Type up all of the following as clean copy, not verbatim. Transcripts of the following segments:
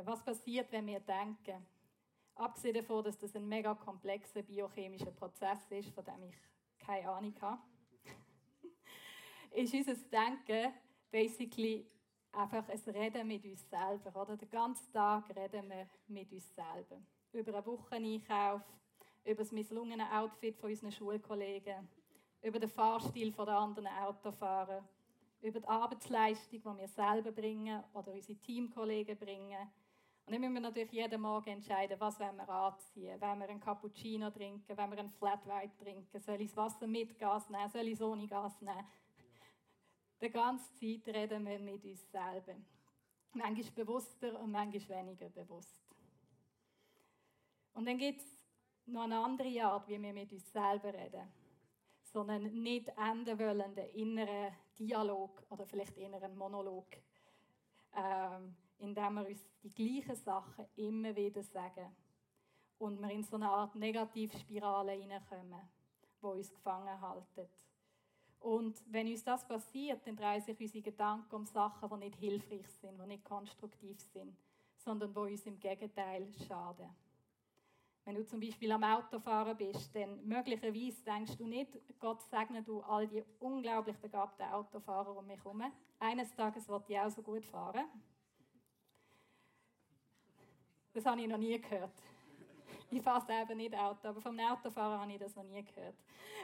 Was passiert, wenn wir denken? Abgesehen davon, dass das ein mega komplexer biochemischer Prozess ist, von dem ich keine Ahnung habe, ist unser Denken basically einfach ein Reden mit uns selber. Oder? Den ganzen Tag reden wir mit uns selber. Über einen Wocheneinkauf, über das misslungene Outfit von unseren Schulkollegen, über den Fahrstil der anderen Autofahrer, über die Arbeitsleistung, die wir selber bringen oder unsere Teamkollegen bringen. Und dann müssen wir natürlich jeden Morgen entscheiden, was wir anziehen. Wollen wir einen Cappuccino trinken? Wollen wir einen Flat White trinken? Soll ich das Wasser mit Gas nehmen? Soll ich es ohne Gas nehmen? Die ganze Zeit reden wir mit uns selber. Manchmal bewusster und manchmal weniger bewusst. Und dann gibt es noch eine andere Art, wie wir mit uns selber reden. So einen nicht enden wollenden inneren Dialog oder vielleicht inneren Monolog. Indem wir uns die gleichen Sachen immer wieder sagen. Und wir in so eine Art Negativspirale hineinkommen, die uns gefangen halten. Und wenn uns das passiert, dann drehen sich unsere Gedanken um Sachen, die nicht hilfreich sind, die nicht konstruktiv sind, sondern die uns im Gegenteil schaden. Wenn du zum Beispiel am Autofahren bist, dann möglicherweise denkst du nicht, Gott segne du all die unglaublich begabten Autofahrer um mich herum. Eines Tages wird ich auch so gut fahren. Das habe ich noch nie gehört. Ich fahre selber nicht Auto, aber vom Autofahrer habe ich das noch nie gehört.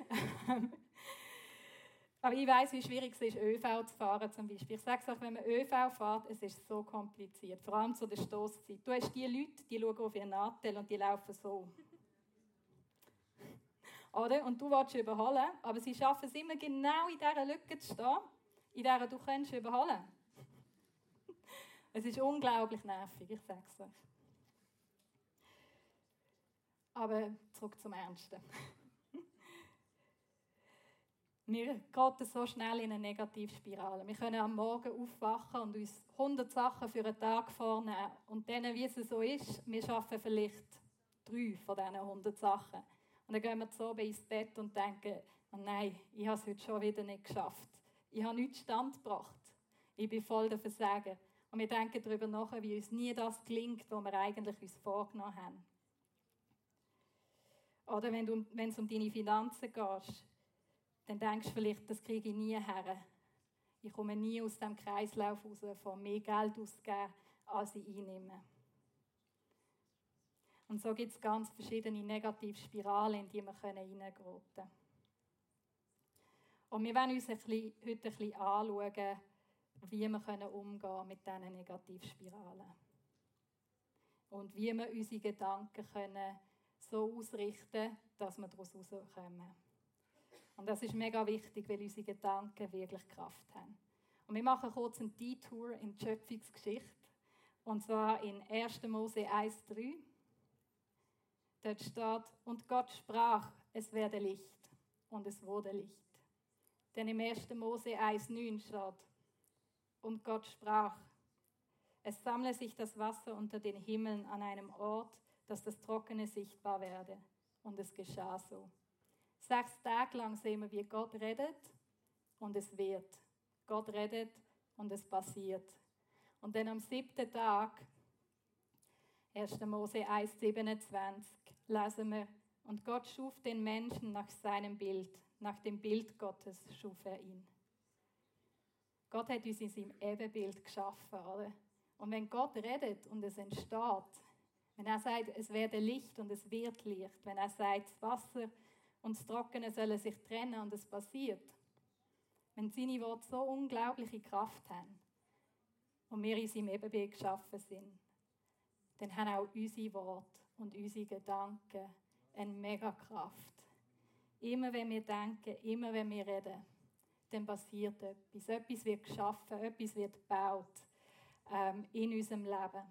Aber ich weiss, wie schwierig es ist, ÖV zu fahren zum Beispiel. Ich sage es euch, wenn man ÖV fährt, es ist so kompliziert. Vor allem zu der Stosszeit. Du hast die Leute, die schauen auf ihren Nadel und die laufen so. Oder? Und du willst überholen, aber sie schaffen es immer genau in dieser Lücke zu stehen, in der du kannst überholen. Es ist unglaublich nervig, ich sage es euch. Aber zurück zum Ernsten. Wir geraten so schnell in eine Negativspirale. Wir können am Morgen aufwachen und uns 100 Sachen für einen Tag vornehmen. Und dann, wie es so ist, wir schaffen vielleicht 3 von diesen 100 Sachen. Und dann gehen wir so ins Bett und denken, oh nein, ich habe es heute schon wieder nicht geschafft. Ich habe nichts standgebracht. Ich bin voll der Versager. Und wir denken darüber nach, wie uns nie das gelingt, was wir eigentlich uns vorgenommen haben. Oder wenn es um deine Finanzen geht, dann denkst du vielleicht, das kriege ich nie her. Ich komme nie aus dem Kreislauf raus, von mehr Geld auszugeben, als ich einnehme. Und so gibt es ganz verschiedene Negativspiralen, in die wir hineingeraten können. Und wir wollen uns heute ein bisschen anschauen, wie wir umgehen mit diesen Negativspiralen. Und wie wir unsere Gedanken so ausrichten können, dass wir daraus rauskommen. Und das ist mega wichtig, weil unsere Gedanken wirklich Kraft haben. Und wir machen kurz einen Detour in die Schöpfungsgeschichte. Und zwar in 1. Mose 1,3. Dort steht, und Gott sprach, es werde Licht. Und es wurde Licht. Denn im 1. Mose 1,9 steht, und Gott sprach, es sammle sich das Wasser unter den Himmeln an einem Ort, dass das Trockene sichtbar werde. Und es geschah so. 6 Tage lang sehen wir, wie Gott redet und es wird. Gott redet und es passiert. Und dann am 7. Tag, 1. Mose 1,27, lesen wir, und Gott schuf den Menschen nach seinem Bild, nach dem Bild Gottes schuf er ihn. Gott hat uns in seinem Ebenbild geschaffen, oder? Und wenn Gott redet und es entsteht, wenn er sagt, es werde Licht und es wird Licht, wenn er sagt, das Wasser und das Trockene sollen sich trennen und es passiert. Wenn seine Worte so unglaubliche Kraft haben und wir in seinem Ebenbild geschaffen sind, dann haben auch unsere Worte und unsere Gedanken eine mega Kraft. Immer wenn wir denken, immer wenn wir reden, dann passiert etwas. Etwas wird geschaffen, etwas wird gebaut in unserem Leben.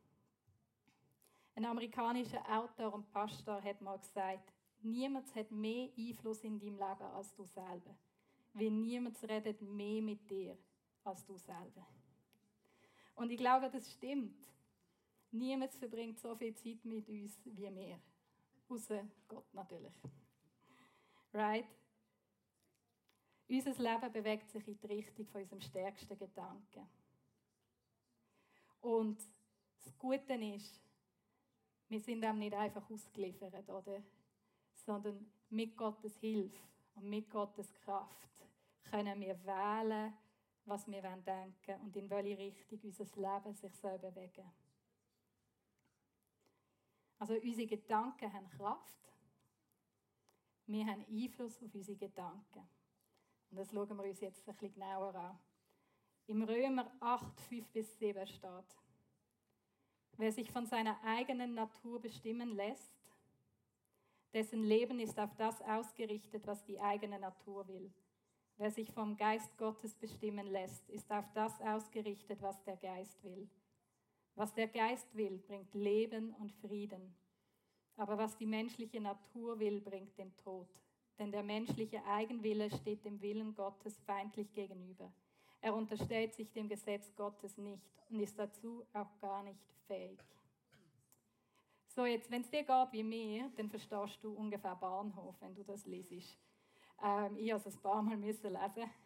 Ein amerikanischer Autor und Pastor hat mal gesagt, niemand hat mehr Einfluss in deinem Leben als du selber. Weil niemand redet mehr mit dir als du selber. Und ich glaube, das stimmt. Niemand verbringt so viel Zeit mit uns wie wir. Außer Gott natürlich. Right? Unser Leben bewegt sich in die Richtung von unserem stärksten Gedanken. Und Das Gute ist, wir sind dem nicht einfach ausgeliefert, oder? Sondern mit Gottes Hilfe und mit Gottes Kraft können wir wählen, was wir denken wollen und in welche Richtung unser Leben sich bewegen. Also unsere Gedanken haben Kraft. Wir haben Einfluss auf unsere Gedanken. Und das schauen wir uns jetzt ein bisschen genauer an. Im Römer 8, 5-7 steht: Wer sich von seiner eigenen Natur bestimmen lässt, dessen Leben ist auf das ausgerichtet, was die eigene Natur will. Wer sich vom Geist Gottes bestimmen lässt, ist auf das ausgerichtet, was der Geist will. Was der Geist will, bringt Leben und Frieden. Aber was die menschliche Natur will, bringt den Tod. Denn der menschliche Eigenwille steht dem Willen Gottes feindlich gegenüber. Er unterstellt sich dem Gesetz Gottes nicht und ist dazu auch gar nicht fähig. So, jetzt, wenn es dir geht wie mir, dann verstehst du ungefähr Bahnhof, wenn du das liest. Ich musste es ein paar Mal lesen.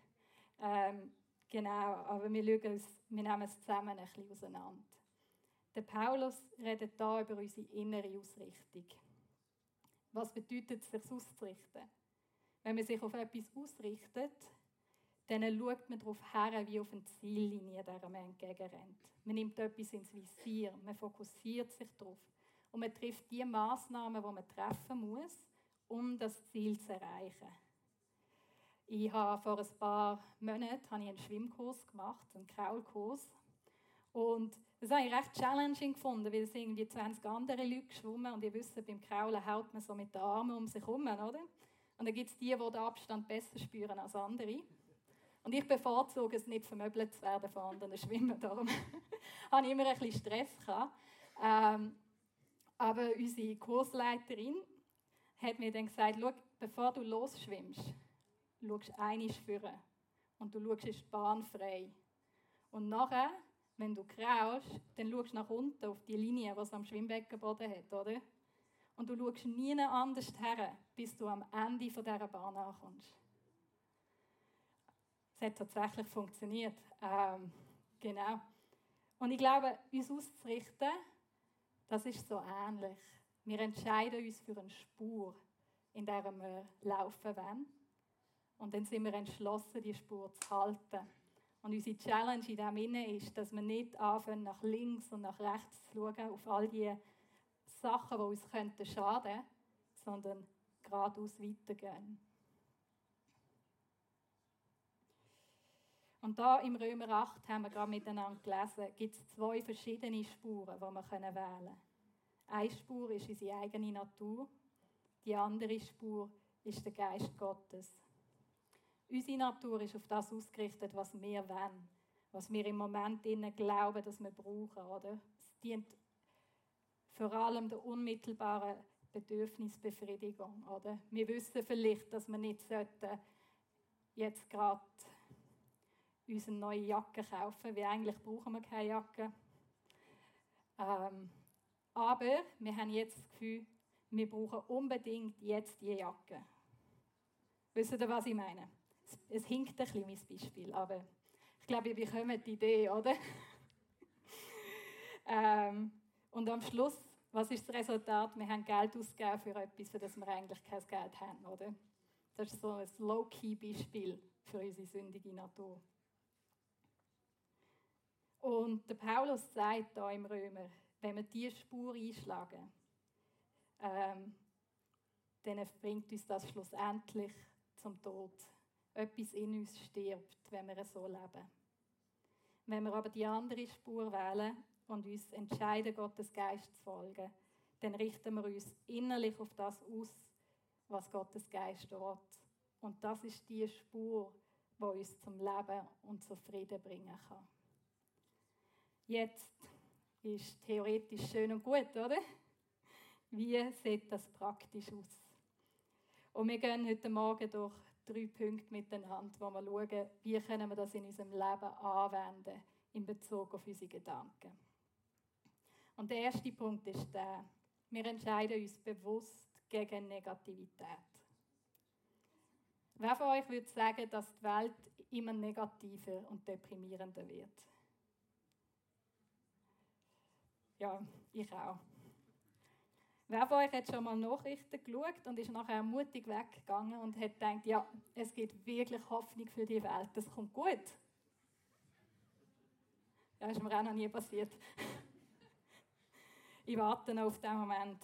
Genau, aber wir nehmen es zusammen ein bisschen auseinander. Der Paulus redet hier über unsere innere Ausrichtung. Was bedeutet es, sich auszurichten? Wenn man sich auf etwas ausrichtet, dann schaut man darauf her, wie auf eine Ziellinie, der man entgegenrennt. Man nimmt etwas ins Visier, man fokussiert sich darauf. Und man trifft die Massnahmen, die man treffen muss, um das Ziel zu erreichen. Ich habe vor ein paar Monaten einen Schwimmkurs gemacht, einen Kraulkurs. Und das habe ich recht challenging gefunden, weil es irgendwie 20 andere Leute geschwommen und ihr wisst, beim Kraulen hält man so mit den Armen um sich herum, oder? Und dann gibt es die den Abstand besser spüren als andere. Und ich bevorzuge es nicht, vermöbelt zu werden von anderen Schwimmen. Darum hatte ich immer ein bisschen Stress gehabt. Aber unsere Kursleiterin hat mir dann gesagt, schau, bevor du losschwimmst, schaust du einmal führen und du schaust, ist die Bahn frei. Und nachher, wenn du kraulst, dann schaust du nach unten auf die Linie, die es am Schwimmbeckenboden hat, oder? Und du schaust nie anders her, bis du am Ende dieser Bahn ankommst. Es hat tatsächlich funktioniert. Genau. Und ich glaube, uns auszurichten, das ist so ähnlich. Wir entscheiden uns für eine Spur, in der wir laufen wollen. Und dann sind wir entschlossen, die Spur zu halten. Und unsere Challenge in dem Sinne ist, dass wir nicht anfangen, nach links und nach rechts zu schauen, auf all die Sachen, die uns schaden könnten, sondern geradeaus weitergehen. Und da im Römer 8 haben wir gerade miteinander gelesen, gibt es 2 verschiedene Spuren, die wir wählen können. Eine Spur ist unsere eigene Natur, die andere Spur ist der Geist Gottes. Unsere Natur ist auf das ausgerichtet, was wir wollen, was wir im Moment glauben, dass wir brauchen. Oder? Es dient vor allem der unmittelbaren Bedürfnisbefriedigung. Oder? Wir wissen vielleicht, dass wir nicht jetzt gerade uns eine neue Jacke kaufen, weil eigentlich brauchen wir keine Jacke. Aber wir haben jetzt das Gefühl, wir brauchen unbedingt jetzt die Jacke. Wisst ihr, was ich meine? Es hinkt ein bisschen, mein Beispiel, aber ich glaube, ihr bekommt die Idee, oder? Und am Schluss, was ist das Resultat? Wir haben Geld ausgegeben für etwas, für das wir eigentlich kein Geld haben, oder? Das ist so ein Low-Key-Beispiel für unsere sündige Natur. Und der Paulus sagt hier im Römer, wenn wir diese Spur einschlagen, dann bringt uns das schlussendlich zum Tod. Etwas in uns stirbt, wenn wir so leben. Wenn wir aber die andere Spur wählen und uns entscheiden, Gottes Geist zu folgen, dann richten wir uns innerlich auf das aus, was Gottes Geist will. Und das ist die Spur, die uns zum Leben und zu Frieden bringen kann. Jetzt ist theoretisch schön und gut, oder? Wie sieht das praktisch aus? Und wir gehen heute Morgen durch 3 Punkte miteinander, wo wir schauen, wie können wir das in unserem Leben anwenden in Bezug auf unsere Gedanken. Und der erste Punkt ist der: Wir entscheiden uns bewusst gegen Negativität. Wer von euch würde sagen, dass die Welt immer negativer und deprimierender wird? Ja, ich auch. Wer von euch hat schon mal Nachrichten geschaut und ist nachher mutig weggegangen und hat gedacht, ja, es gibt wirklich Hoffnung für die Welt, das kommt gut? Ja, ist mir auch noch nie passiert. Ich warte noch auf diesen Moment.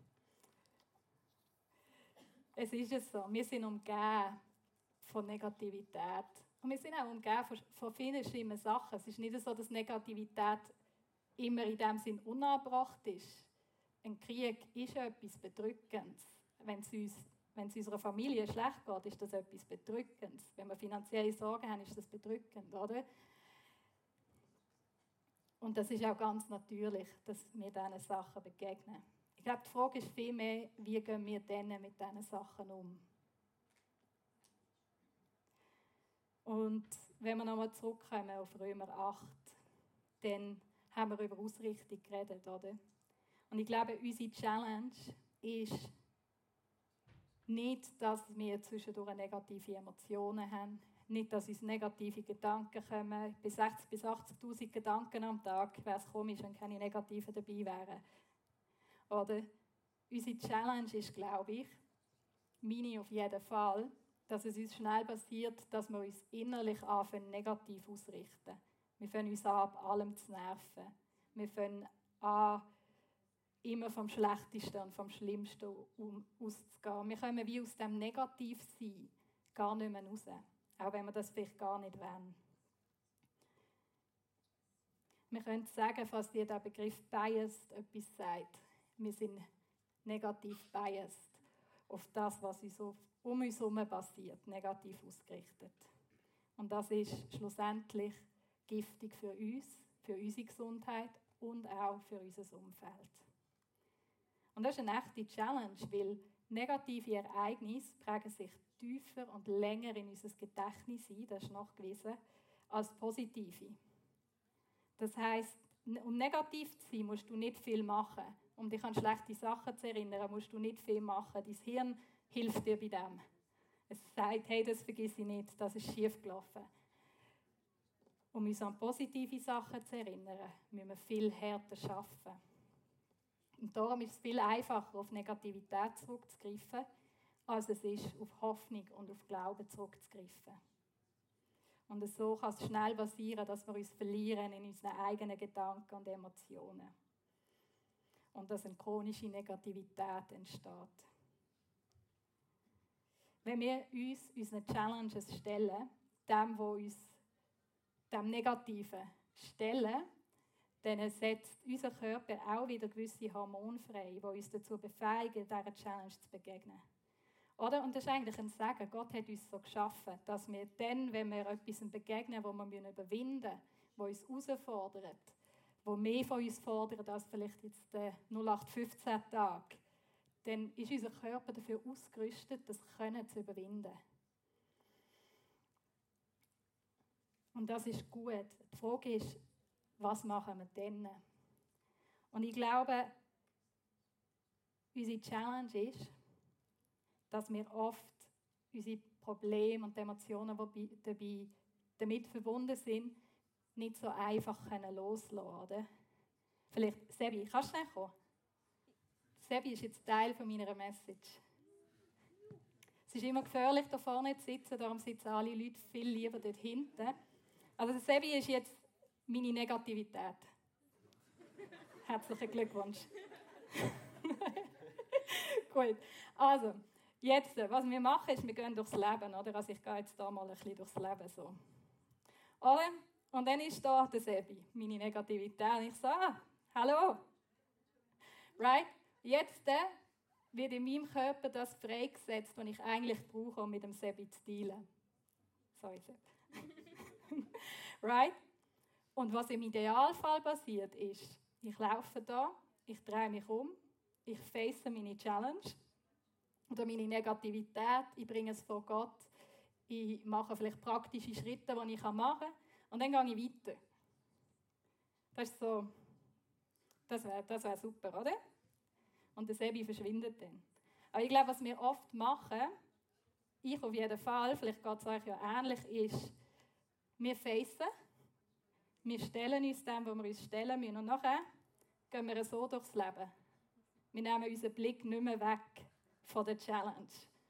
Es ist es so, wir sind umgeben von Negativität. Und wir sind auch umgeben von vielen schlimmen Sachen. Es ist nicht so, dass Negativität immer in dem Sinn unangebracht ist. Ein Krieg ist etwas Bedrückendes. Wenn es unserer Familie schlecht geht, ist das etwas Bedrückendes. Wenn wir finanzielle Sorgen haben, ist das bedrückend, oder? Und das ist auch ganz natürlich, dass wir diesen Sachen begegnen. Ich glaube, die Frage ist vielmehr, wie gehen wir denn mit diesen Sachen um? Und wenn wir nochmal zurückkommen auf Römer 8, dann haben wir über Ausrichtung geredet, oder? Und ich glaube, unsere Challenge ist nicht, dass wir zwischendurch negative Emotionen haben, nicht, dass uns negative Gedanken kommen. Bei 60.000 bis 80.000 Gedanken am Tag wäre es komisch, wenn keine negativen dabei wären. Oder? Unsere Challenge ist, glaube ich, meine auf jeden Fall, dass es uns schnell passiert, dass wir uns innerlich anfangen, negativ ausrichten. Wir fangen uns an, ab allem zu nerven. Wir fangen an, immer vom Schlechtesten und vom Schlimmsten auszugehen. Wir kommen wie aus dem Negativsein gar nicht mehr raus. Auch wenn wir das vielleicht gar nicht wollen. Wir können sagen, falls dir der Begriff biased etwas sagt. Wir sind negativ biased auf das, was um uns herum passiert, negativ ausgerichtet. Und das ist schlussendlich giftig für uns, für unsere Gesundheit und auch für unser Umfeld. Und das ist eine echte Challenge, weil negative Ereignisse prägen sich tiefer und länger in unser Gedächtnis ein, das ist nachgewiesen, als positive. Das heisst, um negativ zu sein, musst du nicht viel machen. Um dich an schlechte Sachen zu erinnern, musst du nicht viel machen. Dein Hirn hilft dir bei dem. Es sagt, hey, das vergiss ich nicht, das ist schief gelaufen. Um uns an positive Sachen zu erinnern, müssen wir viel härter arbeiten. Und darum ist es viel einfacher, auf Negativität zurückzugreifen, als es ist, auf Hoffnung und auf Glauben zurückzugreifen. Und so kann es schnell passieren, dass wir uns verlieren in unseren eigenen Gedanken und Emotionen. Und dass eine chronische Negativität entsteht. Wenn wir uns unseren Challenges stellen, dem Negativen stellen, dann setzt unser Körper auch wieder gewisse Hormone frei, die uns dazu befähigen, dieser Challenge zu begegnen. Oder? Und das ist eigentlich ein Segen. Gott hat uns so geschaffen, dass wir dann, wenn wir etwas begegnen, wo wir überwinden müssen, wo uns herausfordert, wo mehr von uns fordert als vielleicht jetzt der 0815-Tag, dann ist unser Körper dafür ausgerüstet, das Können zu überwinden. Und das ist gut. Die Frage ist, was machen wir denn? Und ich glaube, unsere Challenge ist, dass wir oft unsere Probleme und Emotionen, die damit verbunden sind, nicht so einfach loslassen können. Vielleicht, Sebi, kannst du schnell kommen? Sebi ist jetzt Teil von meiner Message. Es ist immer gefährlich, da vorne zu sitzen, darum sitzen alle Leute viel lieber dort hinten. Also Sebi ist jetzt meine Negativität. Herzlichen Glückwunsch. Gut, also, jetzt, was wir machen, ist, wir gehen durchs Leben, oder? Also ich gehe jetzt da mal ein bisschen durchs Leben so. Oder? Und dann ist da der Sebi, meine Negativität. Und ich sage, hallo. Right? Jetzt wird in meinem Körper das freigesetzt, was ich eigentlich brauche, um mit dem Sebi zu dealen. Sorry, Sebi. Right? Und was im Idealfall passiert ist, ich laufe da, ich drehe mich um, ich face meine Challenge oder meine Negativität, ich bringe es vor Gott, ich mache vielleicht praktische Schritte, die ich machen kann, und dann gehe ich weiter. Das ist so, das wär super, oder? Und der Sebi verschwindet dann. Aber ich glaube, was wir oft machen, ich auf jeden Fall, vielleicht geht es euch ja ähnlich, ist, wir facen, wir stellen uns dem, wo wir uns stellen müssen, und nachher gehen wir so durchs Leben. Wir nehmen unseren Blick nicht mehr weg von der Challenge.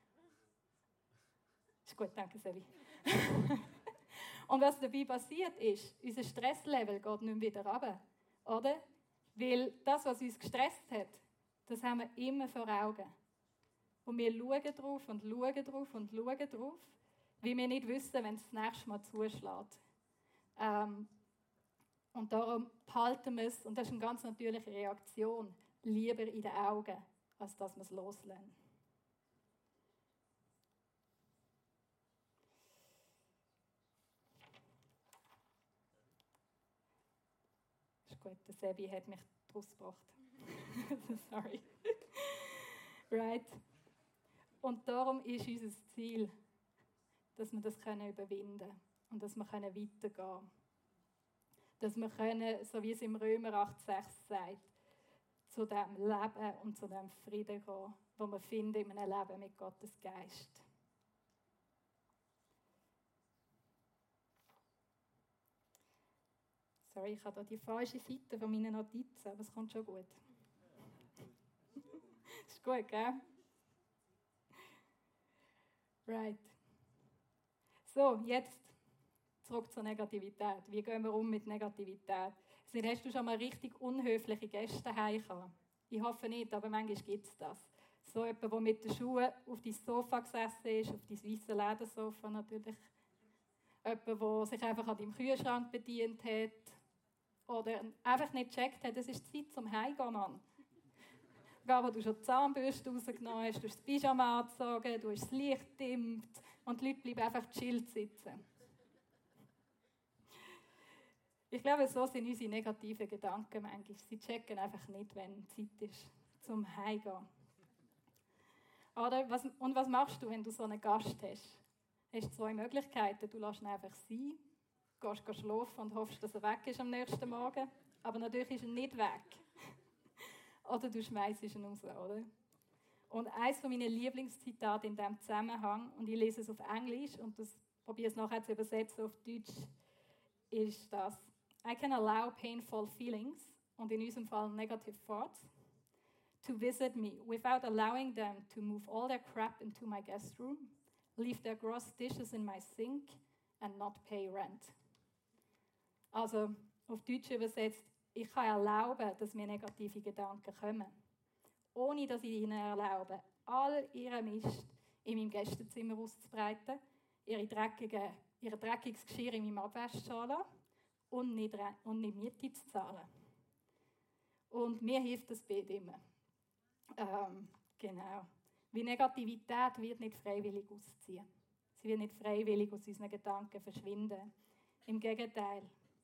Ist gut, danke, Sevi. Und was dabei passiert ist, unser Stresslevel geht nicht mehr wieder runter. Oder? Weil das, was uns gestresst hat, das haben wir immer vor Augen. Und wir schauen drauf und schauen drauf und schauen drauf, weil wir nicht wissen, wenn es das nächste Mal zuschlägt. Und darum behalten wir es, und das ist eine ganz natürliche Reaktion, lieber in den Augen, als dass wir es loslassen. Ist gut, der Sebi hat mich draus gebracht. Sorry. Right. Und darum ist unser Ziel, dass wir das überwinden können und dass wir weitergehen können. Dass wir können, so wie es im Römer 8,6 sagt, zu dem Leben und zu dem Frieden gehen, den wir finden in einem Leben mit Gottes Geist. Sorry, ich habe hier die falsche Seite von meinen Notizen, aber es kommt schon gut. Ist gut, gell? Right. So, jetzt zurück zur Negativität. Wie gehen wir um mit Negativität? Hast du schon mal richtig unhöfliche Gäste daheim gehabt? Ich hoffe nicht, aber manchmal gibt es das. So jemand, der mit den Schuhen auf dein Sofa gesessen ist, auf dein weißes Ledersofa natürlich. Jemand, der sich einfach an deinem Kühlschrank bedient hat. Oder einfach nicht gecheckt hat, es ist Zeit zum Heimgehen, Mann. Gar wo du schon die Zahnbürste rausgenommen hast, du hast das Pyjama angezogen, du hast das Licht gedimmt und die Leute bleiben einfach chillt sitzen. Ich glaube, so sind unsere negativen Gedanken manchmal. Sie checken einfach nicht, wenn Zeit ist zum Heimgehen. Oder was machst du, wenn du so einen Gast hast? Du hast 2 Möglichkeiten. Du lässt ihn einfach sein, gehst schlafen und hoffst, dass er weg ist am nächsten Morgen. Aber natürlich ist er nicht weg. Oder du schmeißt ihn raus, oder? Und eines meiner Lieblingszitate in diesem Zusammenhang, und ich lese es auf Englisch und das probiere es nachher zu übersetzen auf Deutsch, ist das: I can allow painful feelings, und in unserem Fall negative thoughts, to visit me without allowing them to move all their crap into my guest room, leave their gross dishes in my sink and not pay rent. Also auf Deutsch übersetzt: Ich kann erlauben, dass mir negative Gedanken kommen, ohne dass ich ihnen erlaube, all ihren Mist in meinem Gästezimmer auszubreiten, ihr dreckiges Geschirr in meinem Abwasch zu lassen und nicht Miete zu zahlen. Und mir hilft das Bild immer. Genau. Wie Negativität wird nicht freiwillig ausziehen. Sie wird nicht freiwillig aus unseren Gedanken verschwinden. Im Gegenteil.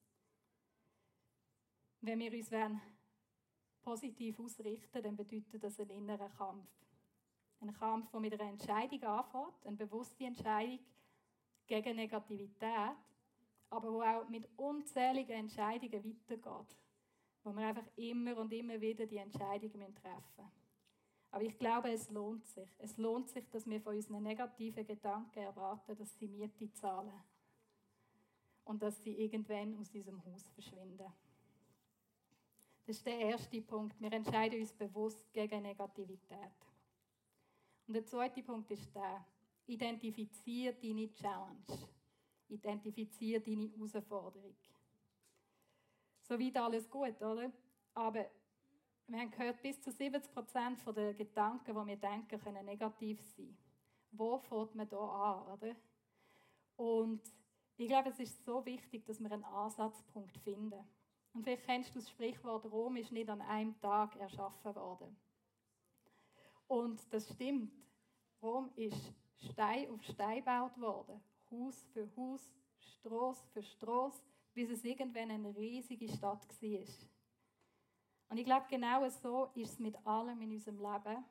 Wenn wir uns positiv ausrichten, dann bedeutet das einen inneren Kampf. Ein Kampf, der mit einer Entscheidung anfängt, eine bewusste Entscheidung gegen Negativität, aber wo auch mit unzähligen Entscheidungen weitergeht. Wo wir einfach immer und immer wieder die Entscheidungen treffen müssen. Aber ich glaube, es lohnt sich. Es lohnt sich, dass wir von unseren negativen Gedanken erwarten, dass sie Miete zahlen. Und dass sie irgendwann aus diesem Haus verschwinden. Das ist der erste Punkt. Wir entscheiden uns bewusst gegen Negativität. Und der zweite Punkt ist der: Identifiziere deine Challenge. Identifiziere deine Herausforderung. Soweit alles gut, oder? Aber wir haben gehört, bis zu 70% der Gedanken, die wir denken, können negativ sein. Wo fängt man da an, oder? Und ich glaube, es ist so wichtig, dass wir einen Ansatzpunkt finden. Und vielleicht kennst du das Sprichwort: Rom ist nicht an einem Tag erschaffen worden. Und das stimmt. Rom ist Stein auf Stein gebaut worden. Haus für Haus, Strasse für Strasse, bis es irgendwann eine riesige Stadt war. Und ich glaube, genau so ist es mit allem in unserem Leben,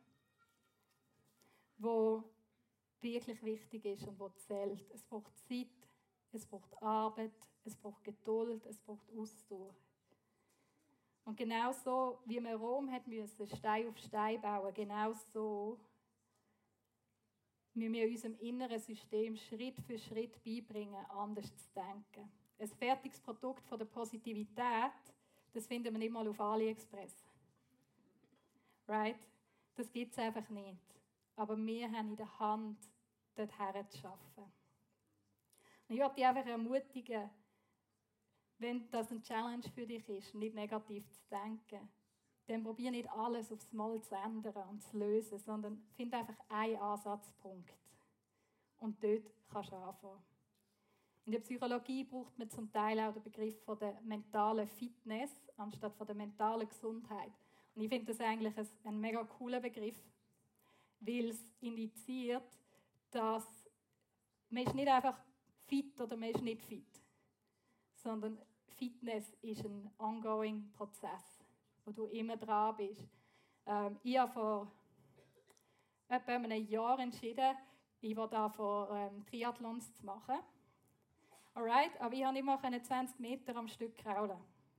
wo wirklich wichtig ist und wo zählt. Es braucht Zeit, es braucht Arbeit, es braucht Geduld, es braucht Ausdauer. Und genau so, wie man Rom hat müssen, Stein auf Stein bauen, genau so müssen wir unserem inneren System Schritt für Schritt beibringen, anders zu denken. Ein fertiges Produkt von der Positivität, das finden wir nicht mal auf AliExpress. Right? Das gibt es einfach nicht. Aber wir haben in der Hand, dorthin zu arbeiten. Und ich möchte dich einfach ermutigen, wenn das eine Challenge für dich ist, nicht negativ zu denken, dann probier nicht alles aufs Mal zu ändern und zu lösen, sondern find einfach einen Ansatzpunkt. Und dort kannst du anfangen. In der Psychologie braucht man zum Teil auch den Begriff von der mentalen Fitness anstatt von der mentalen Gesundheit. Und ich finde das eigentlich ein mega cooler Begriff, weil es indiziert, dass man ist nicht einfach fit oder man ist nicht fit, sondern Fitness ist ein ongoing Prozess, wo du immer dran bist. Ich habe vor etwa einem Jahr entschieden, ich will anfangen, Triathlons zu machen. Alright, aber ich konnte nicht mal 20 Meter am Stück kraulen.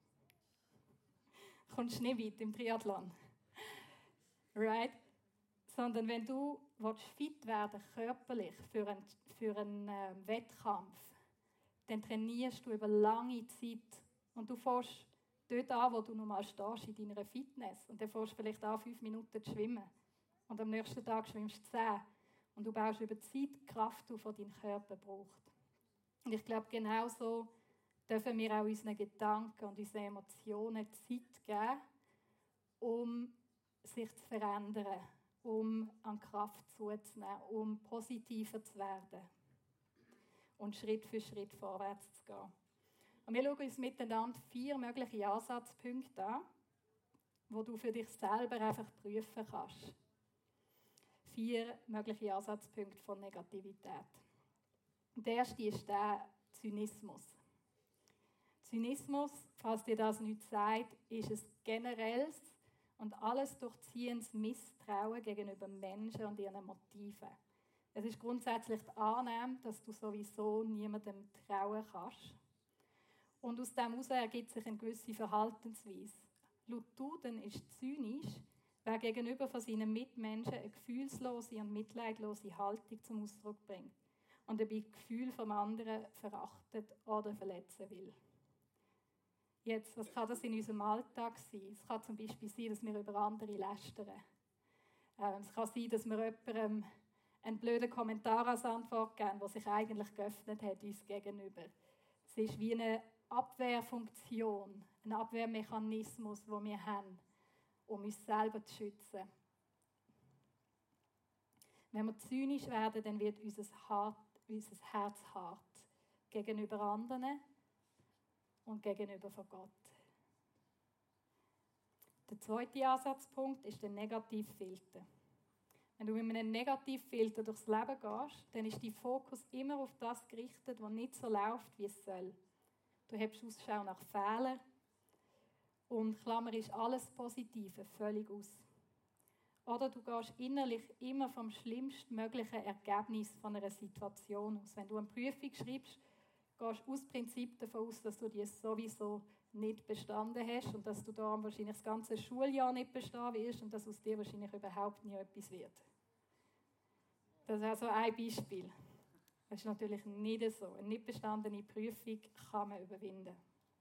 Du kommst nicht weit im Triathlon. Right? Sondern wenn du fit werden körperlich für einen Wettkampf, dann trainierst du über lange Zeit. Und du fährst dort an, wo du normal stehst, in deiner Fitness. Und dann fährst du vielleicht an, 5 Minuten zu schwimmen. Und am nächsten Tag schwimmst du 10. Und du baust über die Zeit Kraft auf, die dein Körper braucht. Und ich glaube, genauso dürfen wir auch unseren Gedanken und unseren Emotionen Zeit geben, um sich zu verändern, um an Kraft zuzunehmen, um positiver zu werden und Schritt für Schritt vorwärts zu gehen. Und wir schauen uns miteinander 4 mögliche Ansatzpunkte an, die du für dich selber einfach prüfen kannst. 4 mögliche Ansatzpunkte von Negativität. Der erste ist der Zynismus. Zynismus, falls dir das nicht sagt, ist ein generelles und alles durchziehendes Misstrauen gegenüber Menschen und ihren Motiven. Es ist grundsätzlich die Annahme, dass du sowieso niemandem trauen kannst. Und aus dem heraus ergibt sich eine gewisse Verhaltensweise. Laut Duden ist zynisch, wer gegenüber von seinen Mitmenschen eine gefühlslose und mitleidlose Haltung zum Ausdruck bringt und dabei das Gefühl vom anderen verachtet oder verletzen will. Jetzt, was kann das in unserem Alltag sein? Es kann zum Beispiel sein, dass wir über andere lästern. Es kann sein, dass wir jemandem einen blöden Kommentar als Antwort geben, der sich eigentlich geöffnet hat uns gegenüber. Es ist wie eine Abwehrfunktion, ein Abwehrmechanismus, den wir haben, um uns selber zu schützen. Wenn wir zynisch werden, dann wird unser Herz hart gegenüber anderen und gegenüber von Gott. Der zweite Ansatzpunkt ist der Negativfilter. Wenn du mit einem Negativfilter durchs Leben gehst, dann ist dein Fokus immer auf das gerichtet, was nicht so läuft, wie es soll. Du hebst Ausschau nach Fehlern und Klammer ist alles Positive völlig aus. Oder du gehst innerlich immer vom schlimmstmöglichen Ergebnis von einer Situation aus. Wenn du eine Prüfung schreibst, gehst du aus Prinzip davon aus, dass du die sowieso nicht bestanden hast und dass du da wahrscheinlich das ganze Schuljahr nicht bestehen wirst und dass aus dir wahrscheinlich überhaupt nie etwas wird. Das ist also ein Beispiel. Das ist natürlich nicht so. Eine nicht bestandene Prüfung kann man überwinden.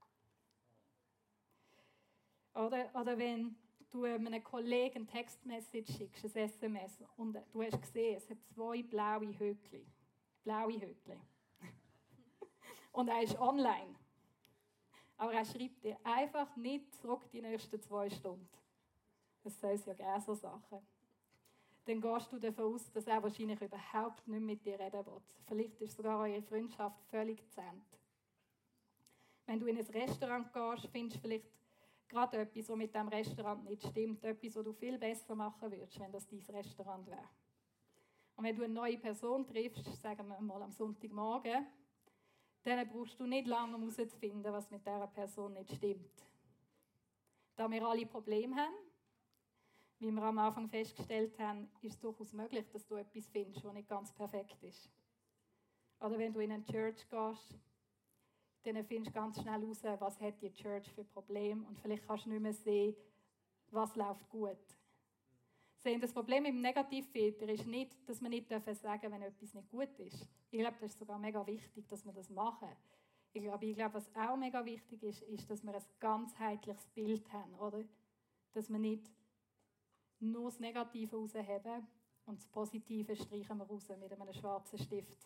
Oder wenn du einem Kollegen eine Textmessage schickst, ein SMS, und du hast gesehen, es hat 2 blaue Höckli. Und er ist online. Aber er schreibt dir einfach nicht zurück die nächsten 2 Stunden. Das soll es ja gerne so Sachen. Dann gehst du davon aus, dass er wahrscheinlich überhaupt nicht mit dir reden will. Vielleicht ist sogar eure Freundschaft völlig zu Ende. Wenn du in ein Restaurant gehst, findest du vielleicht gerade etwas, was mit diesem Restaurant nicht stimmt. Etwas, was du viel besser machen würdest, wenn das dein Restaurant wäre. Und wenn du eine neue Person triffst, sagen wir mal am Sonntagmorgen, dann brauchst du nicht lange, um herauszufinden, was mit dieser Person nicht stimmt. Da wir alle Probleme haben, wie wir am Anfang festgestellt haben, ist es durchaus möglich, dass du etwas findest, was nicht ganz perfekt ist. Oder wenn du in eine Church gehst, dann findest du ganz schnell heraus, was hat die Church für Probleme und vielleicht kannst du nicht mehr sehen, was läuft gut. Das Problem im Negativfilter ist nicht, dass wir nicht sagen dürfen, wenn etwas nicht gut ist. Ich glaube, das ist sogar mega wichtig, dass wir das machen. Ich glaube, was auch mega wichtig ist, ist, dass wir ein ganzheitliches Bild haben, oder? Dass wir nicht nur das Negative rausheben und das Positive streichen wir raus mit einem schwarzen Stift.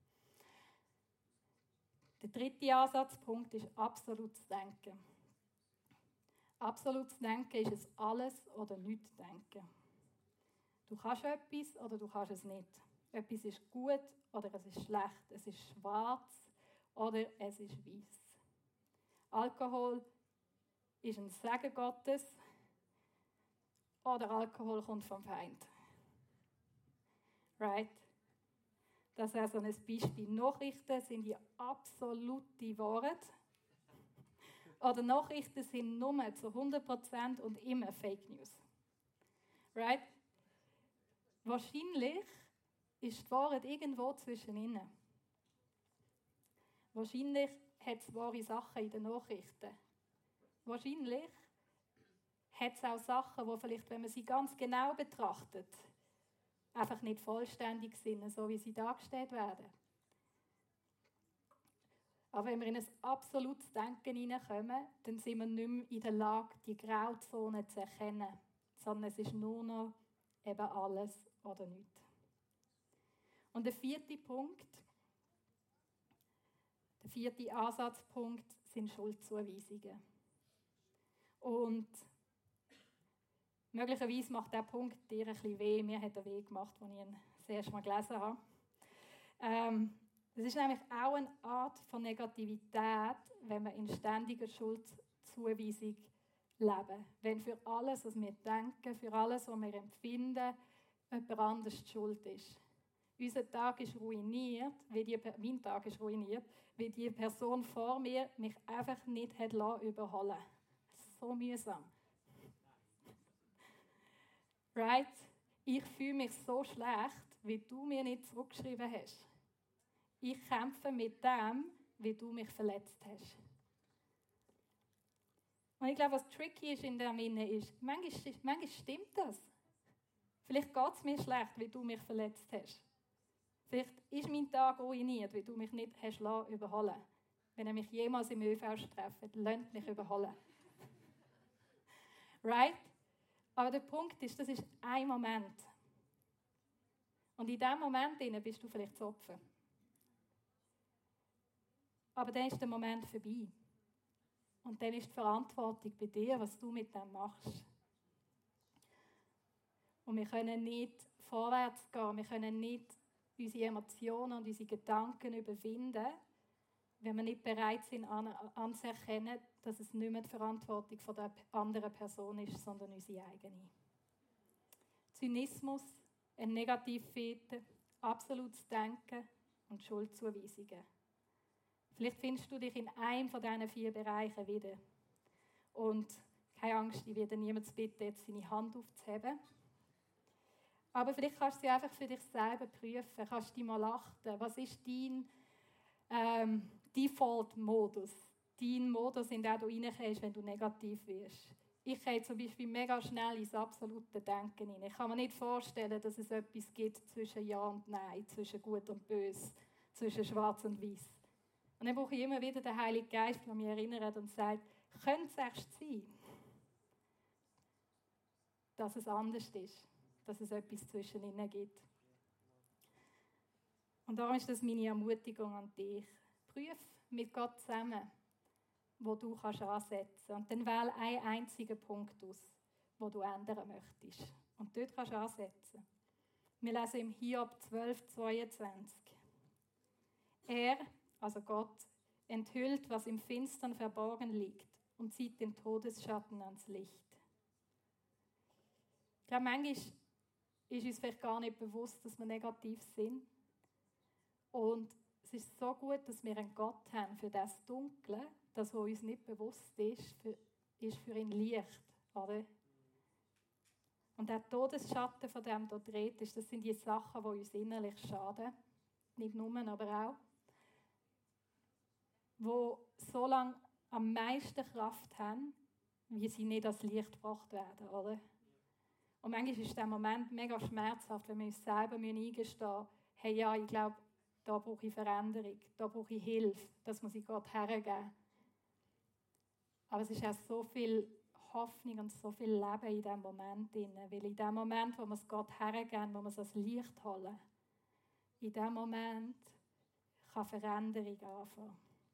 Der dritte Ansatzpunkt ist absolutes Denken. Absolutes Denken ist es alles oder nichts denken. Du kannst etwas oder du kannst es nicht. Etwas ist gut oder es ist schlecht. Es ist schwarz oder es ist weiß. Alkohol ist ein Segen Gottes oder Alkohol kommt vom Feind. Right? Das ist also ein Beispiel. Nachrichten sind die absolute Wahrheit. Oder Nachrichten sind nur zu 100% und immer Fake News. Right? Wahrscheinlich ist die Wahrheit irgendwo zwischen ihnen. Wahrscheinlich hat es wahre Sachen in den Nachrichten. Wahrscheinlich hat es auch Sachen, die vielleicht, wenn man sie ganz genau betrachtet, einfach nicht vollständig sind, so wie sie dargestellt werden. Aber wenn wir in ein absolutes Denken hineinkommen, dann sind wir nicht mehr in der Lage, die Grauzone zu erkennen, sondern es ist nur noch eben alles oder nichts. Und der vierte Ansatzpunkt sind Schuldzuweisungen. Und möglicherweise macht dieser Punkt dir ein bisschen weh. Mir hat er weh gemacht, als ich ihn das erste Mal gelesen habe. Es ist nämlich auch eine Art von Negativität, wenn wir in ständiger Schuldzuweisung leben. Wenn für alles, was wir denken, für alles, was wir empfinden, jemand anderes die Schuld ist. Unser Tag ist ruiniert, mein Tag ist ruiniert, weil die Person vor mir mich einfach nicht überholen lassen. So mühsam. Right? Ich fühle mich so schlecht, wie du mir nicht zurückgeschrieben hast. Ich kämpfe mit dem, wie du mich verletzt hast. Und ich glaube, was tricky ist in dem Sinne ist, manchmal stimmt das. Vielleicht geht es mir schlecht, wie du mich verletzt hast. Vielleicht ist mein Tag ruiniert, wie du mich nicht hast überholen lassen. Wenn ihr mich jemals im ÖV trefft, lasst mich überholen. Right? Aber der Punkt ist, das ist ein Moment. Und in diesem Moment bist du vielleicht das Opfer. Aber dann ist der Moment vorbei. Und dann ist die Verantwortung bei dir, was du mit dem machst. Und wir können nicht vorwärts gehen, wir können nicht unsere Emotionen und unsere Gedanken überwinden, wenn wir nicht bereit sind, anzuerkennen, dass es nicht mehr die Verantwortung von der anderen Person ist, sondern unsere eigene. Zynismus, ein Negativfete, absolutes Denken und Schuldzuweisungen. Vielleicht findest du dich in einem von diesen 4 Bereichen wieder. Und keine Angst, ich werde niemanden bitten, jetzt seine Hand aufzuheben. Aber vielleicht kannst du sie einfach für dich selber prüfen. Kannst du dich mal achten. Was ist dein Default-Modus? Dein Modus, in den du reinkommst, wenn du negativ wirst. Ich gehe zum Beispiel mega schnell ins absolute Denken rein. Ich kann mir nicht vorstellen, dass es etwas gibt zwischen Ja und Nein, zwischen Gut und Böse, zwischen Schwarz und Weiß. Und dann brauche ich immer wieder den Heiligen Geist, der mich erinnert und sagt, könnte es echt sein, dass es anders ist, dass es etwas zwischen ihnen gibt. Und darum ist das meine Ermutigung an dich. Prüf mit Gott zusammen, wo du ansetzen kannst. Und dann wähle einen einzigen Punkt aus, wo du ändern möchtest. Und dort kannst du ansetzen. Wir lesen im Hiob 12,22. Er, also Gott, enthüllt, was im Finstern verborgen liegt und zieht den Todesschatten ans Licht. Ich glaube, manchmal ist uns vielleicht gar nicht bewusst, dass wir negativ sind. Und es ist so gut, dass wir einen Gott haben für das Dunkle, das, was uns nicht bewusst ist für ihn Licht. Oder? Und der Todesschatten, von dem hier dreht ist, das sind die Sachen, die uns innerlich schaden. Nicht nur, aber auch. Wo so lange am meisten Kraft haben, wie sie nicht ans Licht gebracht werden. Oder? Und manchmal ist der Moment mega schmerzhaft, wenn wir uns selber eingestehen müssen, hey, ja, ich glaube, da brauche ich Veränderung, da brauche ich Hilfe, das muss ich Gott hergeben. Aber es ist auch so viel Hoffnung und so viel Leben in diesem Moment drin. Weil in dem Moment, wo wir es Gott hergeben, wo wir es ans Licht holen, in dem Moment kann Veränderung anfangen.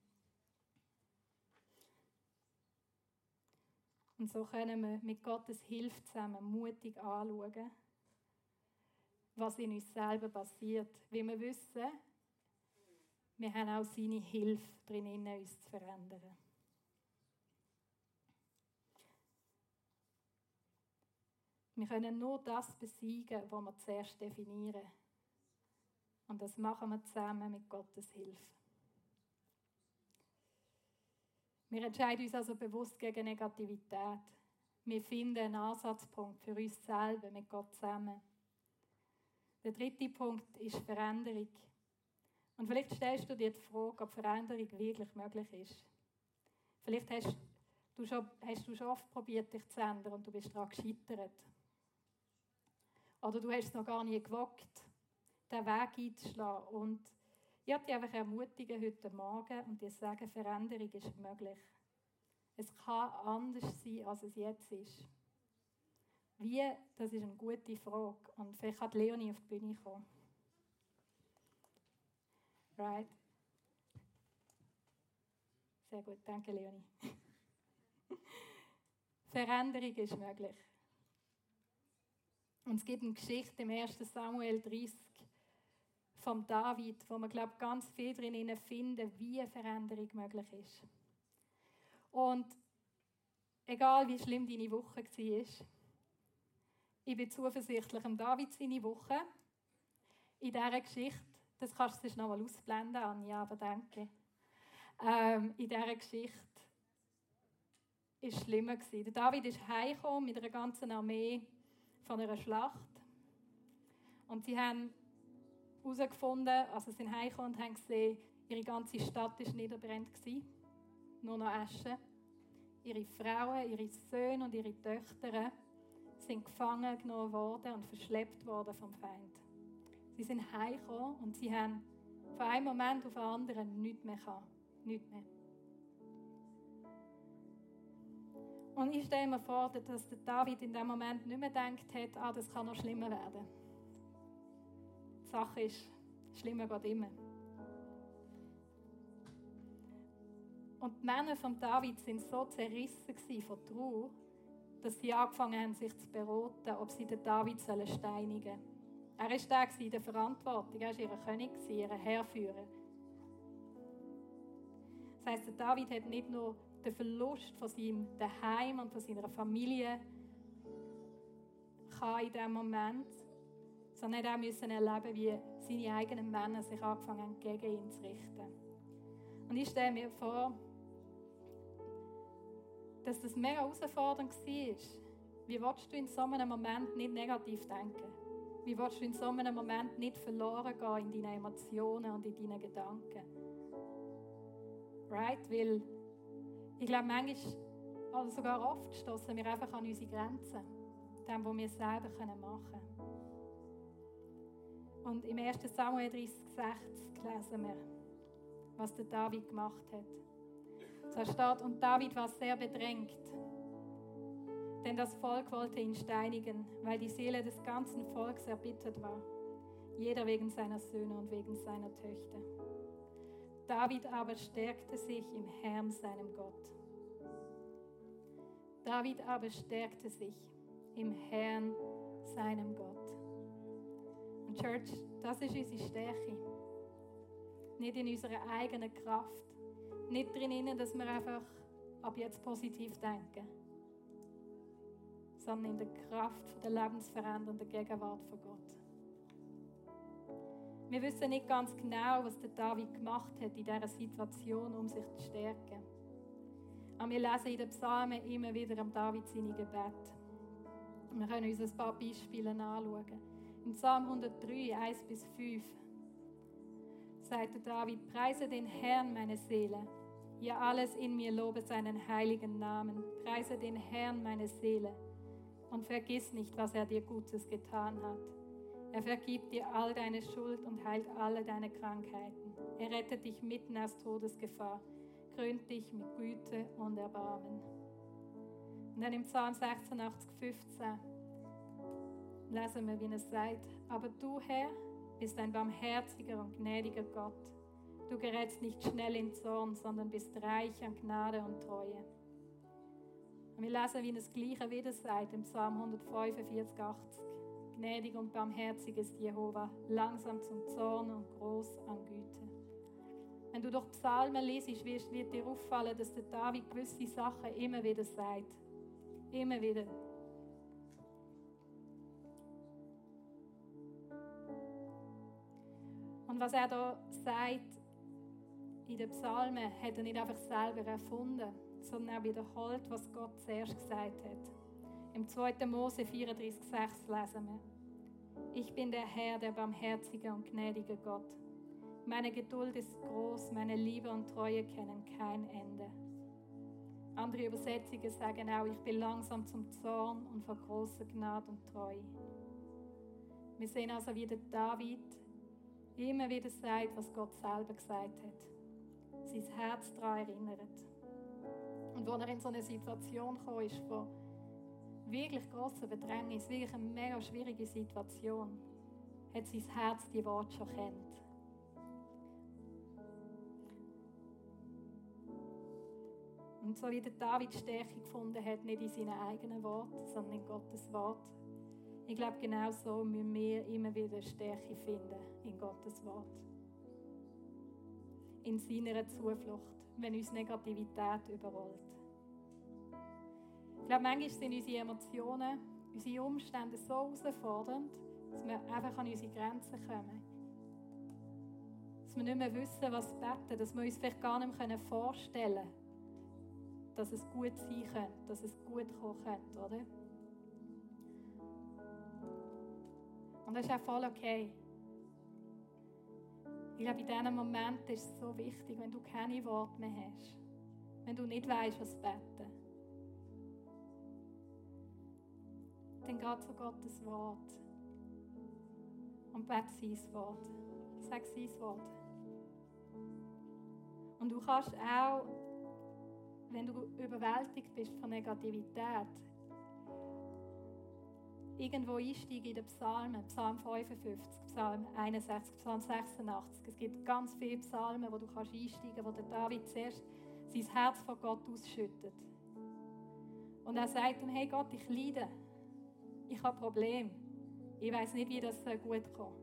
Und so können wir mit Gottes Hilfe zusammen mutig anschauen, was in uns selber passiert. Weil wir wissen, wir haben auch seine Hilfe drin, uns zu verändern. Wir können nur das besiegen, was wir zuerst definieren. Und das machen wir zusammen mit Gottes Hilfe. Wir entscheiden uns also bewusst gegen Negativität. Wir finden einen Ansatzpunkt für uns selber mit Gott zusammen. Der dritte Punkt ist Veränderung. Und vielleicht stellst du dir die Frage, ob Veränderung wirklich möglich ist. Vielleicht hast du schon oft probiert, dich zu ändern und du bist daran gescheitert. Oder du hast es noch gar nie gewagt, den Weg einzuschlagen. Und ich möchte dich einfach ermutigen heute Morgen und dir sagen, Veränderung ist möglich. Es kann anders sein, als es jetzt ist. Wie? Das ist eine gute Frage. Und vielleicht kann Leonie auf die Bühne kommen. Right? Sehr gut, danke Leonie. Veränderung ist möglich. Und es gibt eine Geschichte im 1. Samuel 30 von David, wo man, glaube ich, ganz viel drin finden, wie eine Veränderung möglich ist. Und egal, wie schlimm deine Woche war, ich bin zuversichtlich, David seine Woche in dieser Geschichte, das kannst du noch mal ausblenden, Anja, aber danke. In dieser Geschichte war es schlimmer. Der David ist heimgekommen mit einer ganzen Armee von einer Schlacht. Und sie haben herausgefunden, also sie sind heimgekommen und haben gesehen, ihre ganze Stadt war niederbrennt. Nur noch Asche. Ihre Frauen, ihre Söhne und ihre Töchter sind gefangen genommen worden und verschleppt worden vom Feind. Sie sind heimgekommen und sie haben von einem Moment auf den anderen nichts mehr gehabt. Nichts mehr. Und ich stelle mir vor, dass der David in dem Moment nicht mehr gedacht hat, das kann noch schlimmer werden. Die Sache ist, schlimmer geht immer. Und die Männer von David sind so zerrissen von Trauer, dass sie angefangen haben, sich zu beraten, ob sie den David steinigen sollen. Er war der in der Verantwortung, er war ihr König, ihr Heerführer. Das heisst, der David hat nicht nur den Verlust von seinem Daheim und von seiner Familie in diesem Moment, sondern er musste erleben, wie seine eigenen Männer sich angefangen haben, gegen ihn zu richten. Und ich stelle mir vor, dass das mega herausfordernd war. Wie willst du in so einem Moment nicht negativ denken? Wie willst du in so einem Moment nicht verloren gehen in deinen Emotionen und in deinen Gedanken? Right? Weil ich glaube, manchmal, oder sogar oft, stoßen wir einfach an unsere Grenzen. Dem, was wir selber machen können. Und im 1. Samuel 30,60 lesen wir, was der David gemacht hat. So steht, und David war sehr bedrängt, denn das Volk wollte ihn steinigen, weil die Seele des ganzen Volks erbittert war, jeder wegen seiner Söhne und wegen seiner Töchter. David aber stärkte sich im Herrn, seinem Gott. David aber stärkte sich im Herrn, seinem Gott. Und Church, das ist unsere Stärke. Nicht in unserer eigenen Kraft. Nicht drin, dass wir einfach ab jetzt positiv denken. Sondern in der Kraft der lebensverändernden Gegenwart von Gott. Wir wissen nicht ganz genau, was der David gemacht hat in dieser Situation, um sich zu stärken. Aber wir lesen in den Psalmen immer wieder am David seine Gebete. Wir können uns ein paar Beispiele anschauen. Im Psalm 103, 1-5 sagt der David, preise den Herrn, meine Seele. Ihr alles in mir lobe seinen heiligen Namen. Preise den Herrn, meine Seele. Und vergiss nicht, was er dir Gutes getan hat. Er vergibt dir all deine Schuld und heilt alle deine Krankheiten. Er rettet dich mitten aus Todesgefahr, krönt dich mit Güte und Erbarmen. Und dann im Psalm 86, 15 lesen wir, wie es sagt: Aber du, Herr, bist ein barmherziger und gnädiger Gott. Du gerätst nicht schnell in Zorn, sondern bist reich an Gnade und Treue. Und wir lesen, wie es Gleiche wieder sagt im Psalm 145, 80. Gnädig und barmherzig ist Jehova, langsam zum Zorn und groß an Güte. Wenn du durch Psalmen liest, wird dir auffallen, dass der David gewisse Sachen immer wieder sagt. Immer wieder. Und was er da sagt in den Psalmen, hat er nicht einfach selber erfunden, sondern er wiederholt, was Gott zuerst gesagt hat. Im 2. Mose 34,6 lesen wir: Ich bin der Herr, der barmherzige und gnädige Gott. Meine Geduld ist groß, meine Liebe und Treue kennen kein Ende. Andere Übersetzungen sagen auch: Ich bin langsam zum Zorn und von großer Gnade und Treue. Wir sehen also, wie der David immer wieder sagt, was Gott selber gesagt hat. Sein Herz daran erinnert. Und als er in so eine Situation kam, ist von wirklich grosser Bedrängnis, wirklich eine mega schwierige Situation, hat sein Herz die Worte schon kennt. Und so wie der David Stärke gefunden hat, nicht in seinen eigenen Worten, sondern in Gottes Wort. Ich glaube, genau so müssen wir immer wieder Stärke finden in Gottes Wort. In seiner Zuflucht, wenn uns Negativität überrollt. Ich glaube, manchmal sind unsere Emotionen, unsere Umstände so herausfordernd, dass wir einfach an unsere Grenzen kommen. Dass wir nicht mehr wissen, was beten, dass wir uns vielleicht gar nicht mehr vorstellen können, dass es gut sein könnte, dass es gut kommen könnte, oder? Und das ist auch voll okay. Ich glaube, in diesen Momenten ist es so wichtig, wenn du keine Worte mehr hast, wenn du nicht weißt, was beten, dann geh zu Gottes Wort und bete sein Wort. Sag sein Wort. Und du kannst auch, wenn du überwältigt bist von Negativität, irgendwo einsteigen in den Psalmen, Psalm 55, Psalm 61, Psalm 86. Es gibt ganz viele Psalmen, wo du kannst einsteigen, wo der David zuerst sein Herz vor Gott ausschüttet. Und er sagt ihm: Hey Gott, ich leide. Ich habe Probleme. Ich weiß nicht, wie das gut kommt.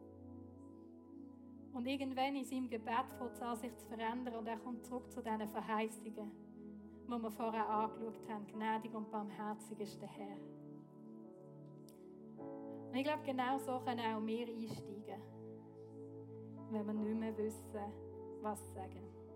Und irgendwann in seinem Gebet fängt es an, sich zu verändern und er kommt zurück zu diesen Verheißungen, die wir vorher angeschaut haben. Gnädig und barmherzig ist der Herr. Und ich glaube, genau so können auch wir einsteigen, wenn wir nicht mehr wissen, was sagen.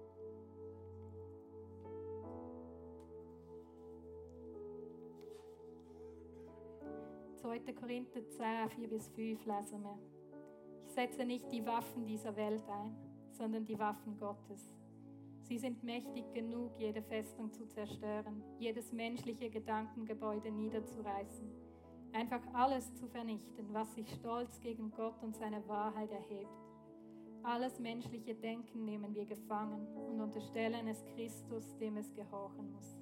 2. Korinther 10, 4-5 lesen wir: Ich setze nicht die Waffen dieser Welt ein, sondern die Waffen Gottes. Sie sind mächtig genug, jede Festung zu zerstören, jedes menschliche Gedankengebäude niederzureißen, einfach alles zu vernichten, was sich stolz gegen Gott und seine Wahrheit erhebt. Alles menschliche Denken nehmen wir gefangen und unterstellen es Christus, dem es gehorchen muss.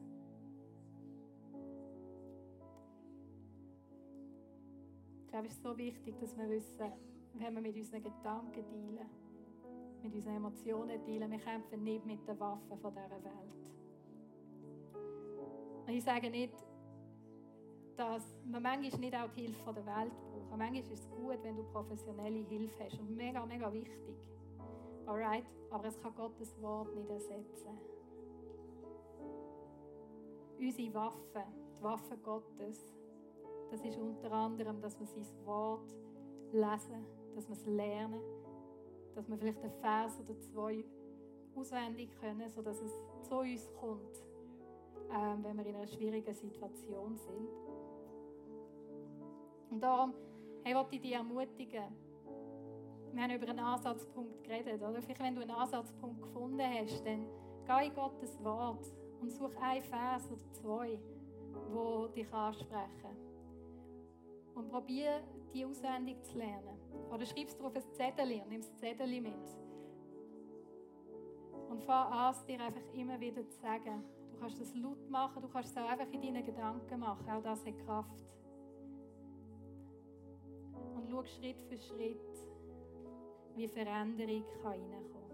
Ich glaube, es ist so wichtig, dass wir wissen, wenn wir mit unseren Gedanken dealen, mit unseren Emotionen dealen, wir kämpfen nicht mit den Waffen von dieser Welt. Und ich sage nicht, dass wir manchmal nicht auch die Hilfe der Welt brauchen. Manchmal ist es gut, wenn du professionelle Hilfe hast und mega, mega wichtig. Alright? Aber es kann Gottes Wort nicht ersetzen. Unsere Waffen, die Waffen Gottes, das ist unter anderem, dass wir sein Wort lesen, dass wir es lernen, dass wir vielleicht einen Vers oder zwei auswendig können, sodass es zu uns kommt, wenn wir in einer schwierigen Situation sind. Und darum, hey, wollte ich dich ermutigen. Wir haben über einen Ansatzpunkt geredet, oder? Vielleicht, wenn du einen Ansatzpunkt gefunden hast, dann geh in Gottes Wort und such einen Vers oder zwei, die dich ansprechen. Und probier, die auswendig zu lernen. Oder schreib es dir auf ein Zettel und nimm das Zettel mit. Und fang an, es dir einfach immer wieder zu sagen. Du kannst das laut machen, du kannst es auch einfach in deinen Gedanken machen. Auch das hat Kraft. Und schau Schritt für Schritt, wie Veränderung reinkommen kann.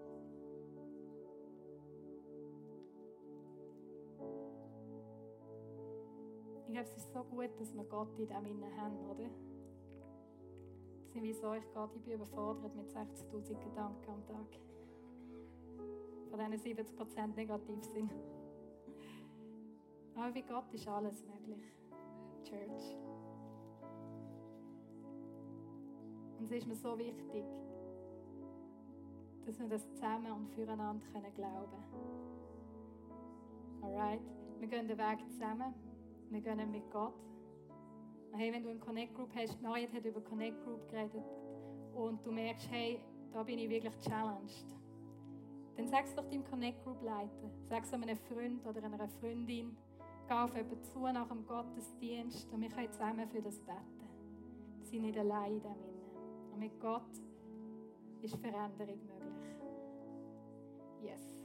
Ich glaube, es ist so gut, dass wir Gott in dem Innen haben, oder? Wieso ich bin überfordert mit 60'000 Gedanken am Tag. Von denen 70% negativ sind. Aber bei Gott ist alles möglich. Church. Und es ist mir so wichtig, dass wir das zusammen und füreinander glauben können. Alright? Wir gehen den Weg zusammen. Wir gehen mit Gott. Und hey, wenn du eine Connect Group hast, Mariet hat über Connect Group geredet und du merkst, hey, da bin ich wirklich challenged, dann sag es doch deinem Connect Group Leiter. Sag es einem Freund oder einer Freundin. Geh auf jemanden zu nach dem Gottesdienst und wir können zusammen für das beten. Wir sind nicht allein in dem Innen. Und mit Gott ist Veränderung möglich. Yes.